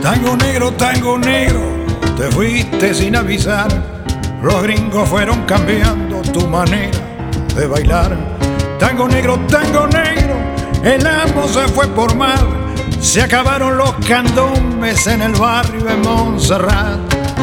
Tango negro, te fuiste sin avisar. Los gringos fueron cambiando tu manera de bailar. Tango negro, el amo se fue por mar. Se acabaron los candombes en el barrio de Montserrat.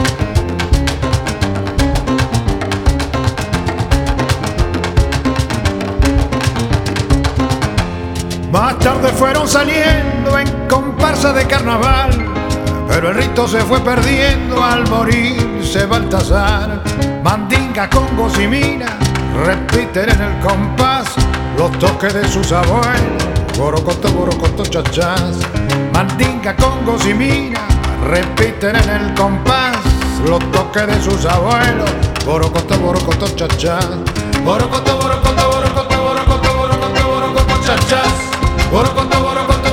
Más tarde fueron saliendo en comparsa de carnaval, pero el rito se fue perdiendo al morirse Baltasar. Mandinga, congos y mina repiten en el compás los toques de sus abuelos. Borocoto, chachás. Mandinga, congos y mina repiten en el compás los toques de sus abuelos. Borocoto, chachás. Borocoto, chachás. Borocoto,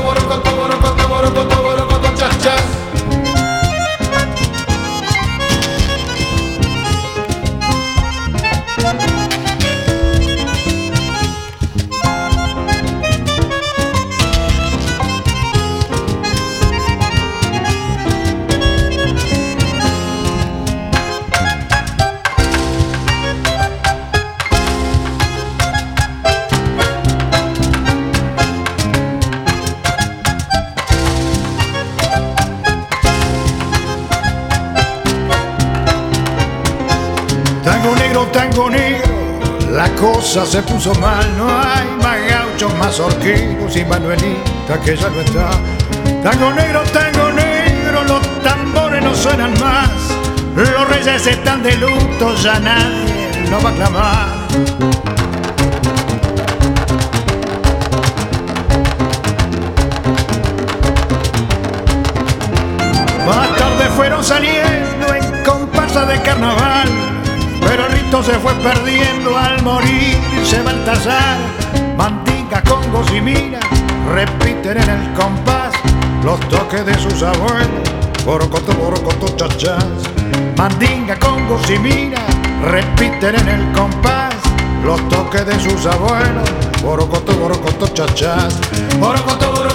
chachás. Tango negro, la cosa se puso mal. No hay más gauchos, más horqueros y Manuelita que ya no está. Tango negro, los tambores no suenan más. Los reyes están de luto, ya nadie lo va a clamar. Más tarde fueron saliendo en comparsa de carnaval, pero el rito se fue perdiendo al morirse Baltasar. Mandinga, congos y mina repiten en el compás los toques de sus abuelos. Borocoto, chachás. Mandinga, congos y mina repiten en el compás los toques de sus abuelos. Borocoto, chachás. Borocoto,